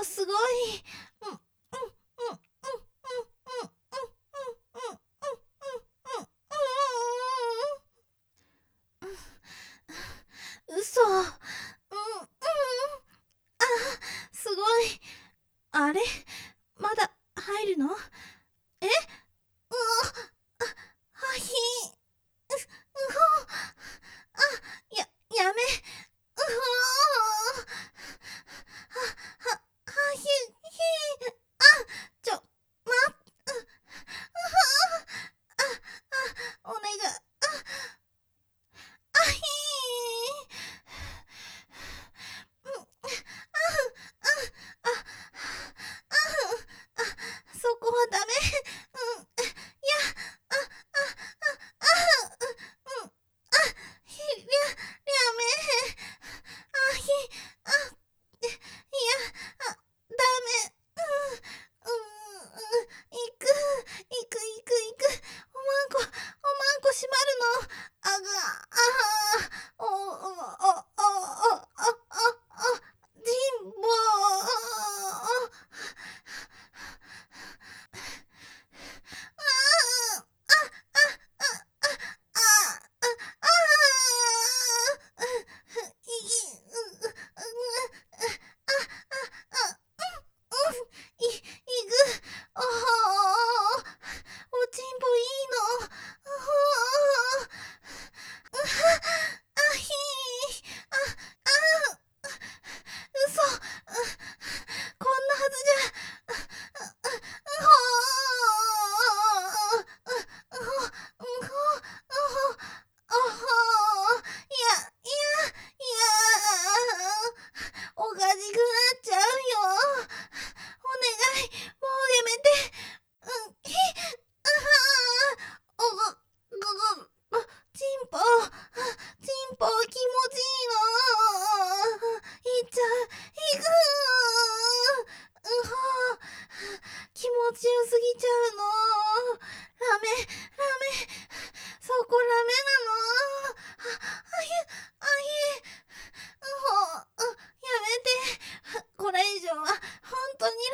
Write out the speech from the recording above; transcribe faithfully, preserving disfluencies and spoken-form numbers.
嘘すごい。うんうんうんうんうんうんうんうんうんうんうん。嘘。うんうん。あ、すごい。あれ、まだ入るの？え、うお、あ、はひ、う、うほ、あ、や、やめ、うほー、は、は、はひ、ひ、あ、ちょ、ま、う、うほー、あ、あ、お願い、あ、あひー、うん、あ、あ、あ、あ、あ、そこはダメ、うん、いや、あ、あ、あ、あ、うん、あ、ひ、りゃ、りゃめ、あ、ひ、あ、いや、あ、ダメ、うん、うん、うん、いく、いく、いく、いく、おまんこ、おまんこ閉まるの、あが、あー、お、お、お、お、お、お、お、じんぼい、いぐ、おー、おちんぽいいの、おー、あひー、あ、あ、嘘、こんなはずじゃ、うほー、うほ、うほ、うほ、おほー、いや、いや、いや、おかしくなっちゃうよ。お願い、もうやめて。うん、ひ、あはー、おご、ごご、チンポ、チンポ気持ちいいの。いっちゃう、いくー、うほー、気持ちよすぎちゃうの。ラメ、ラメ、そこラメなの。あ、あひ、あひ、うほ、う、やめて。これ以上は本当に